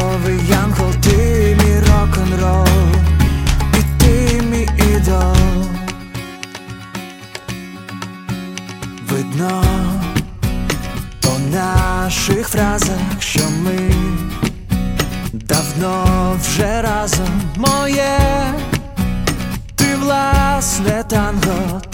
казковий янгол, ти мій рок-н-рол, і ти мій ідол. Видно по наших фразах, що ми давно вже разом. Моє ти власне танго,